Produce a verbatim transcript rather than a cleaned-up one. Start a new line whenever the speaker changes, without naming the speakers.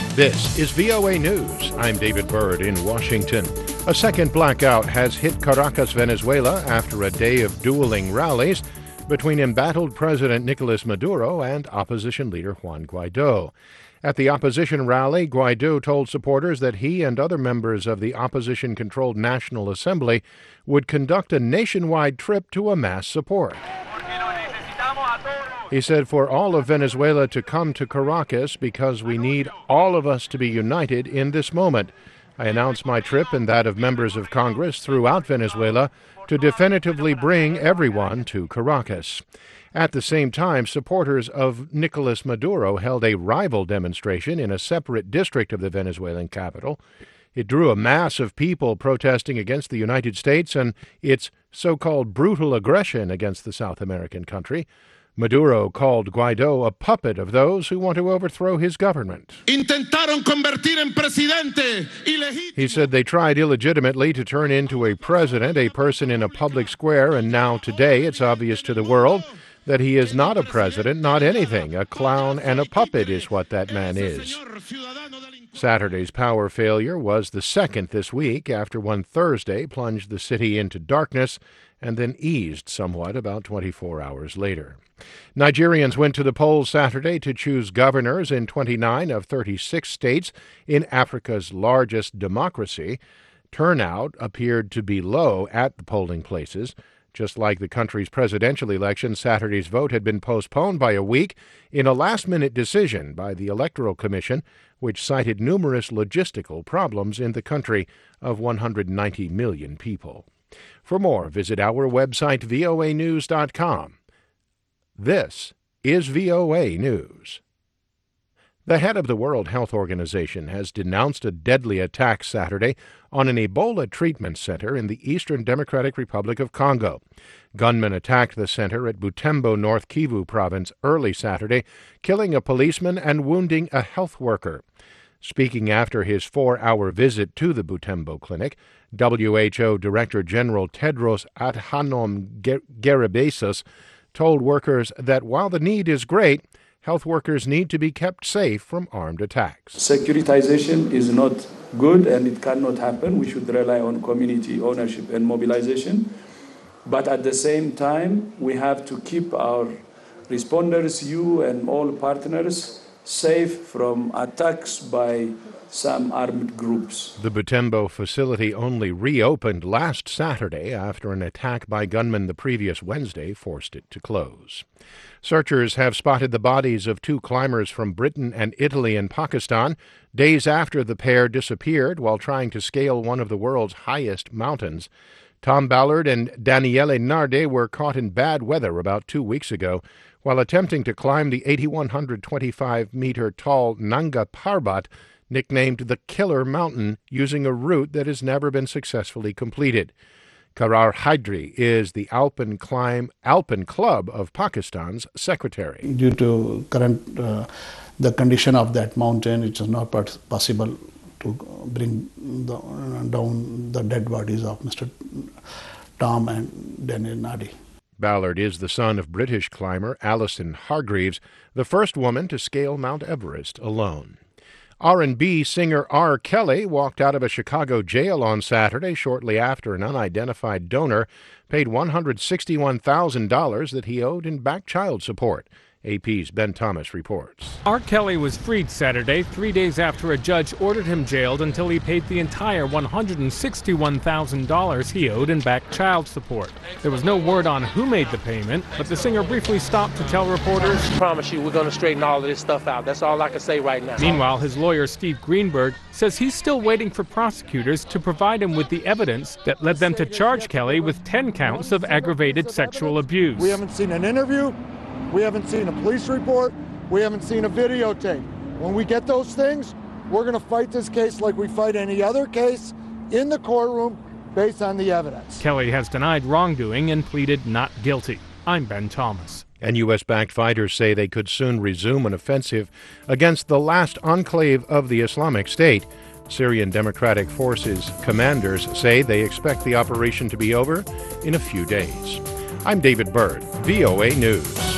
This is V O A News. I'm David Byrd in Washington. A second blackout has hit Caracas, Venezuela, after a day of dueling rallies between embattled President Nicolas Maduro and opposition leader Juan Guaido. At the opposition rally, Guaido told supporters that he and other members of the opposition-controlled National Assembly would conduct a nationwide trip to amass support. He said for all of Venezuela to come to Caracas because we need all of us to be united in this moment. I announced my trip and that of members of Congress throughout Venezuela to definitively bring everyone to Caracas. At the same time, supporters of Nicolas Maduro held a rival demonstration in a separate district of the Venezuelan capital. It drew a mass of people protesting against the United States and its so-called brutal aggression against the South American country. Maduro called Guaido a puppet of those who want to overthrow his government.
Intentaron convertir en presidente ilegítimo.
He said they tried illegitimately to turn into a president, a person in a public square, and now today it's obvious to the world that he is not a president, not anything. A clown and a puppet is what that man is. Saturday's power failure was the second this week after one Thursday plunged the city into darkness and then eased somewhat about twenty-four hours later. Nigerians went to the polls Saturday to choose governors in twenty-nine of thirty-six states in Africa's largest democracy. Turnout appeared to be low at the polling places. Just like the country's presidential election, Saturday's vote had been postponed by a week in a last-minute decision by the Electoral Commission, which cited numerous logistical problems in the country of one hundred ninety million people. For more, visit our website, V O A news dot com. This is V O A News. The head of the World Health Organization has denounced a deadly attack Saturday on an Ebola treatment center in the Eastern Democratic Republic of Congo. Gunmen attacked the center at Butembo, North Kivu province early Saturday, killing a policeman and wounding a health worker. Speaking after his four-hour visit to the Butembo clinic, W H O Director General Tedros Adhanom Ghebreyesus told workers that while the need is great, health workers need to be kept safe from armed attacks.
Securitization is not good and it cannot happen. We should rely on community ownership and mobilization. But at the same time, we have to keep our responders, you and all partners, safe from attacks by some armed groups.
The Butembo facility only reopened last Saturday after an attack by gunmen the previous Wednesday forced it to close. Searchers have spotted the bodies of two climbers from Britain and Italy and Pakistan days after the pair disappeared while trying to scale one of the world's highest mountains. Tom Ballard and Daniele Nardi were caught in bad weather about two weeks ago while attempting to climb the eight thousand one hundred twenty-five meter tall Nanga Parbat, nicknamed the Killer Mountain, using a route that has never been successfully completed. Karar Hydri is the Alpine Climb Alpine Club of Pakistan's secretary.
Due to current uh, the condition of that mountain, it is not possible to bring the, uh, down the dead bodies of Mister Tom and Daniel Nardi.
Ballard is the son of British climber Alison Hargreaves, the first woman to scale Mount Everest alone. R and B singer R. Kelly walked out of a Chicago jail on Saturday shortly after an unidentified donor paid one hundred sixty-one thousand dollars that he owed in back child support. A P's Ben Thomas reports.
R. Kelly was freed Saturday, three days after a judge ordered him jailed until he paid the entire one hundred sixty-one thousand dollars he owed in back child support. There was no word on who made the payment, but the singer briefly stopped to tell reporters,
I promise you we're going to straighten all of this stuff out. That's all I can say right now.
Meanwhile, his lawyer, Steve Greenberg, says he's still waiting for prosecutors to provide him with the evidence that led them to charge Kelly with ten counts of aggravated sexual abuse.
We haven't seen an interview. We haven't seen a police report. We haven't seen a videotape. When we get those things, we're going to fight this case like we fight any other case in the courtroom based on the evidence.
Kelly has denied wrongdoing and pleaded not guilty. I'm Ben Thomas.
And U S-backed fighters say they could soon resume an offensive against the last enclave of the Islamic State. Syrian Democratic Forces commanders say they expect the operation to be over in a few days. I'm David Byrd, V O A News.